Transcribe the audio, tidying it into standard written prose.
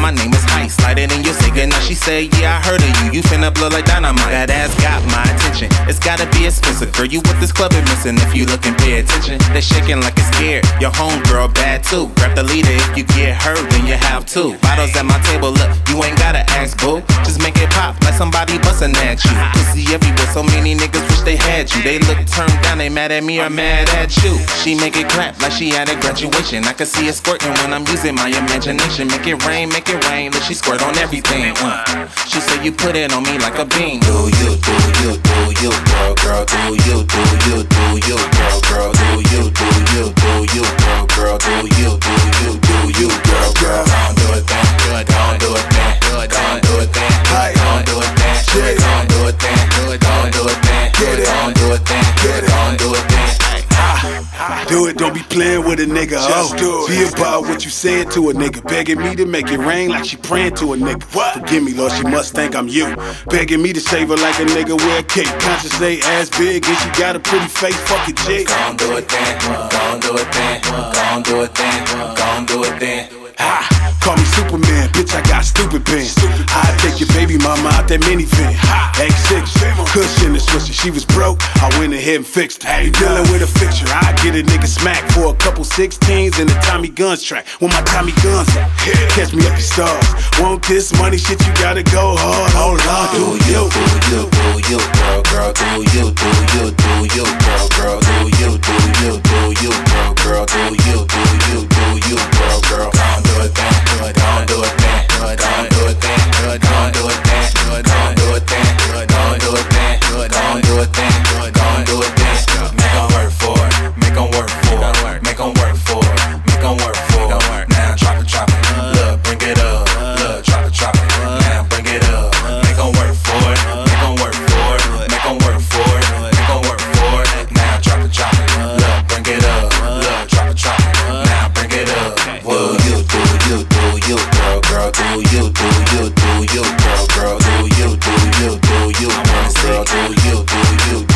my name is Ice. Slide it in your Sega, now she say, yeah, I heard of you. You finna blow like dynamite. That ass got my attention. It's gotta be expensive, girl. You what this club is missing. If you look and pay attention, they shaking like it's scared. Your homegirl bad too. Grab the leader if you get hurt, then you have to. Bottles at my table, look, you ain't gotta ask, boo. Just make it pop like somebody bustin' at you. Pussy everywhere, so many niggas wish they had you. They look turned down, they mad at me or mad at you. She make it clap like she at a graduation. I can see it squirting when I'm using my imagination. Make it rain, look, she squirt on everything. She say you put it on me like a beam. Do you, girl, girl, do you, girl, girl, do you, girl, girl, do you, girl, girl. Don't do it then, don't do it then, don't do it then, don't do it then, don't do it then, don't do it then, don't do it then, don't do it then. Do it, don't be playing with a nigga. Just do it. Be about what you said to a nigga. Begging me to make it rain like she praying to a nigga. Forgive me, Lord, she must think I'm you. Begging me to save her like a nigga wear a cape. Conscious say ass big and she got a pretty face. Fuck it, Jake. Gon' do it then, gon' do it then, gon' do it then, gon' do it then. Ha! Call me Superman, bitch, I got stupid pants. I take your baby mama out that minivan. X6, cushion and swisher, she was broke, I went ahead and fixed her. Dealing with a fixture, I get a nigga smacked for a couple 16s and a Tommy Guns track. When my Tommy Guns at, catch me up your stars. Want this money, shit, you gotta go hard. Hold on, do you, girl, girl, do you, girl, girl, do you, girl, girl, do you, girl, girl. Don't do it then, don't do it then, don't do it then, don't do it then, don't do it then, don't do it then, don't do it then, don't do it then. Make 'em work for it, make 'em work for it, make 'em work for it, make 'em work for it. Now drop it, look, bring it up, look, drop it, now bring it up. Make 'em work for it, make 'em work for it, make 'em work for it, make 'em work for it. Now drop it, look, bring it up, look, drop it, now bring it up. Do you, girl, girl, do you, girl, girl, do you, girl, do you, girl, do you.